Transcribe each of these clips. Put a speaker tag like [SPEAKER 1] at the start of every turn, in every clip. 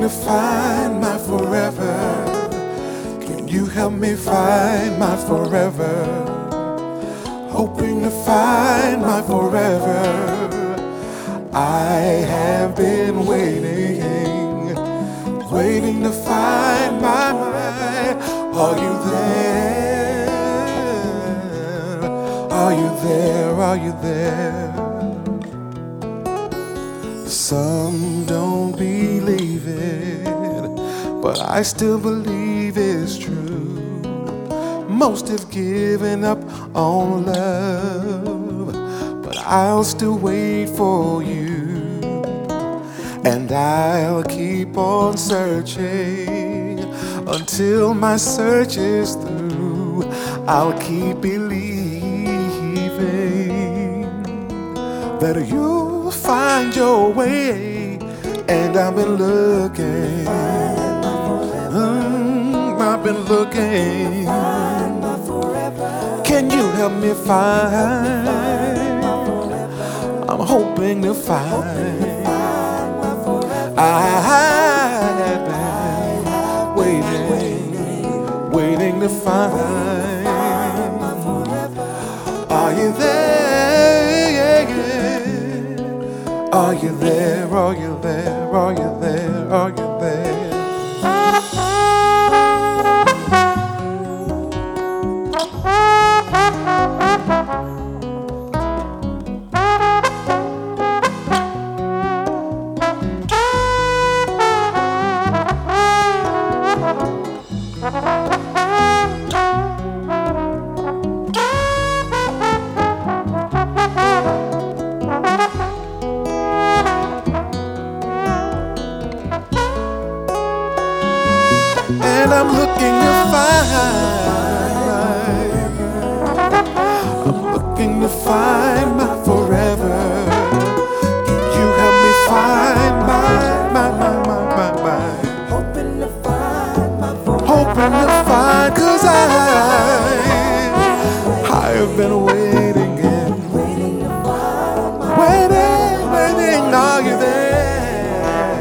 [SPEAKER 1] to find my forever. Can you help me find my forever? Hoping to find my forever. I have been waiting, waiting to find my mind. Are you there? Are you there? Are you there? Some don't believe it, but I still believe it's true. Most have given up on love, but I'll still wait for you. And I'll keep on searching until my search is through. I'll keep believing that you'll find your way. And I've been looking, I've been looking. Can you help me find? I'm hoping to find. I've been waiting, waiting to find. Are you there? Are you there? Are you there? Are you there? Are you there? And I'm looking to find my forever. Can you help me find my hoping to find my forever. Hoping to find, 'cause I have been waiting and waiting. Are you there?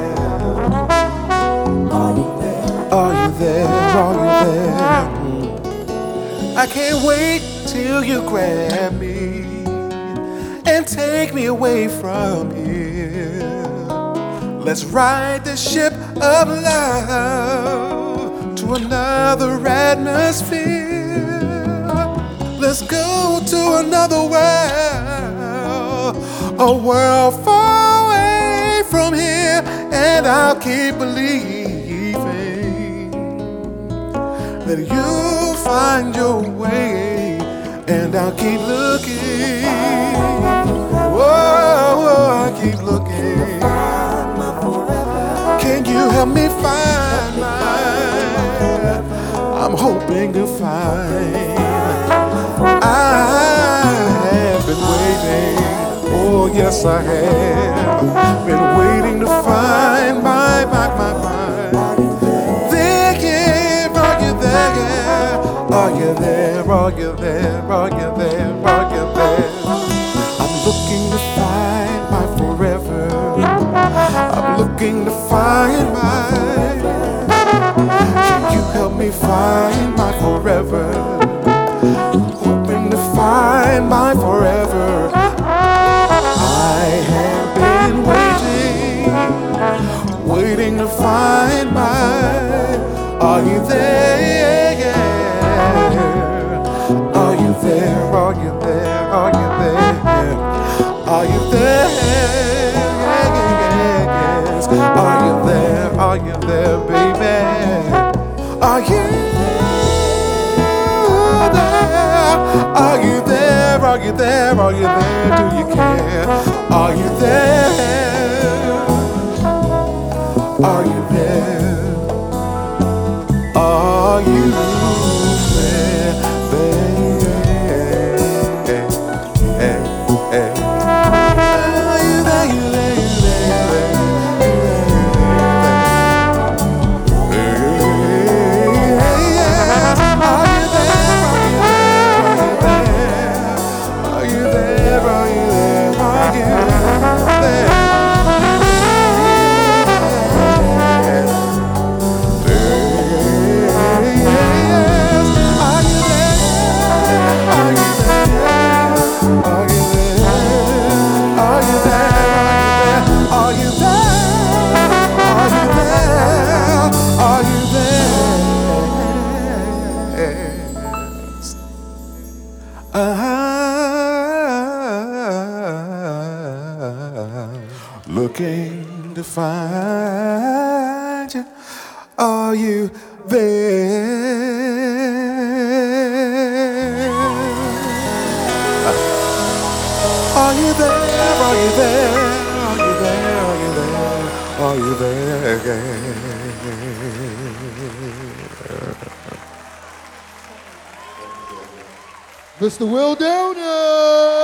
[SPEAKER 1] Are you there? Are you there? I can't wait till you grab me and take me away from here. Let's ride the ship of love to another atmosphere. Let's go to another world, a world far away from here. And I'll keep believing that you'll find your way. And I'll keep looking. Whoa, I keep looking. Can you help me find mine? I'm hoping to find. I have been waiting. Oh, yes, I have been waiting to find my. Are you there? Are you there? Are you there? Are you there? I'm looking to find my forever. I'm looking to find my. Can you help me find my forever? Hoping to find my forever. I have been waiting to find my. Are you there? Are you there? Are you there? Are you there? Are you there? Yes. Are you there? Are you there, baby? Are you there? Are you there? Are you there? Are you there? Do you care? Are you there? Are you there? Are you there, baby? Are you there? You there? You there? Are you there? Are you there? Are you there? looking to find you. Are you there? Are you there? Are you there? Are you there? Are you there? Are you there?
[SPEAKER 2] Mr. Will Downer!